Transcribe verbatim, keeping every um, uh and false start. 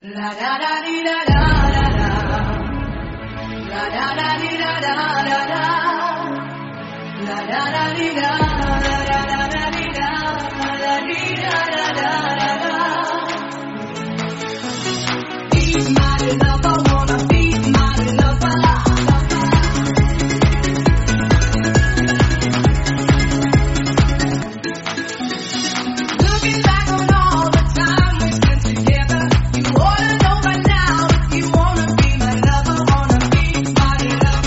La da da di da da da da. La da da di da da da da. La da da di da da da da di da da di da da da da. Be my love.